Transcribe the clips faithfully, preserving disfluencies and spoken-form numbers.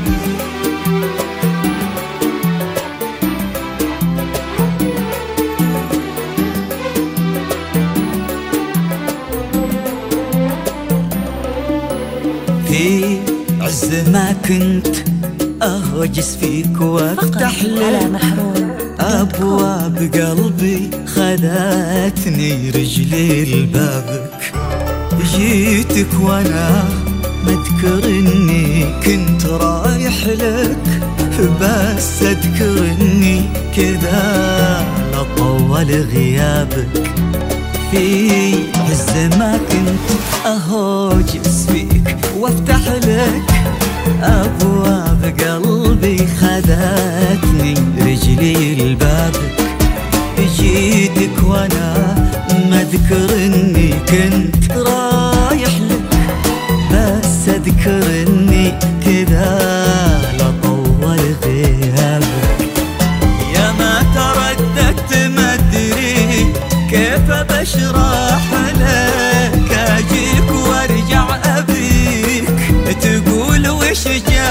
في عز ما كنت أهوجس فيك وافتح لك أبواب قلبي، خذتني رجلي لبابك. جيتك وانا مذكر اني كنت رايح لك، بس اذكر اني كذا لطول غيابك. في عز ما كنت أهوجس فيك وافتح لك أبواب قلبي، خذتني رجلي لبابك. جيتك وانا مذكر اني كنت رايح لك، بس اذكر اني كذا لطول غيابك. يا ما ترددت ما ادري كيف بشرح لك، اجيك وارجع ابيك تقول وش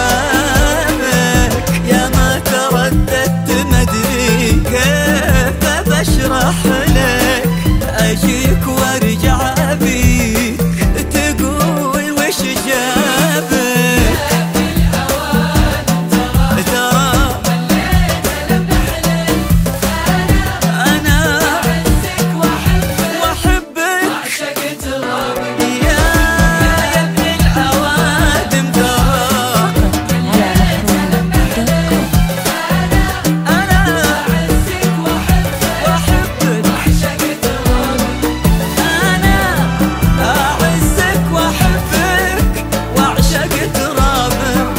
جابك. يا ما ترددت ما ادري كيف بشرح لك، اجيك وارجع ابيك تقول وش جابك. ترى انا اعزك واحبك عشقت ربي يا ابن العوادم. ترى انا اعزك واحبك عشقت ربي. انا اعزك واحبك وعشقت ربك.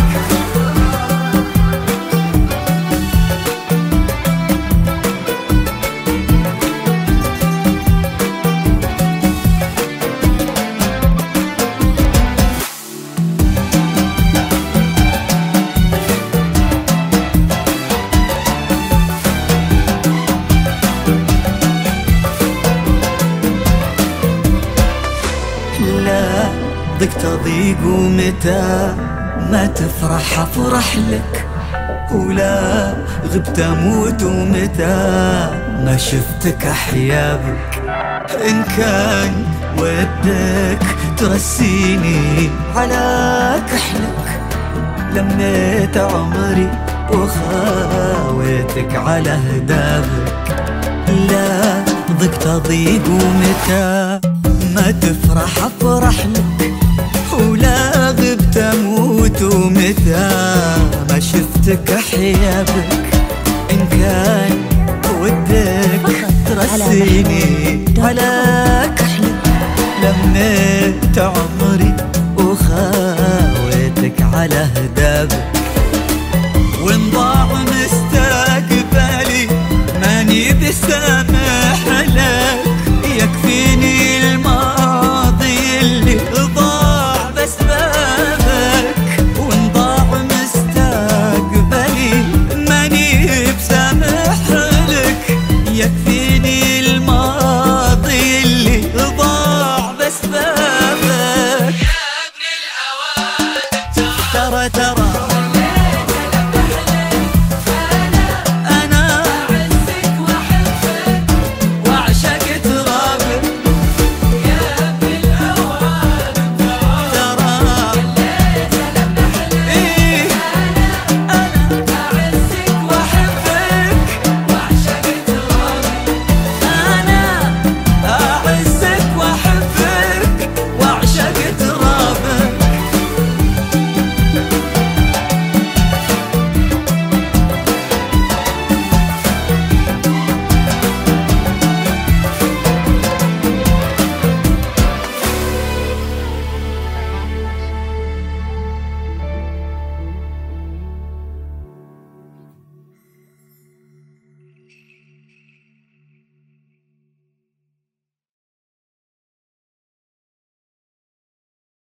لا ضقت ضيق ومتى ما تفرح افرح لك، ولا غبت اموت ومتى ما شفتك احيا بك. ان كان ودك ترسيني على كحلك، لميت عمري وخاويتك على هدابك. لا ضقت ضيق ومتى ما تفرح افرح لك، ولا غبت اموت ومتى ما شفتك احيا بك. ان كان ودك ترسيني على كحلك، لميت عمري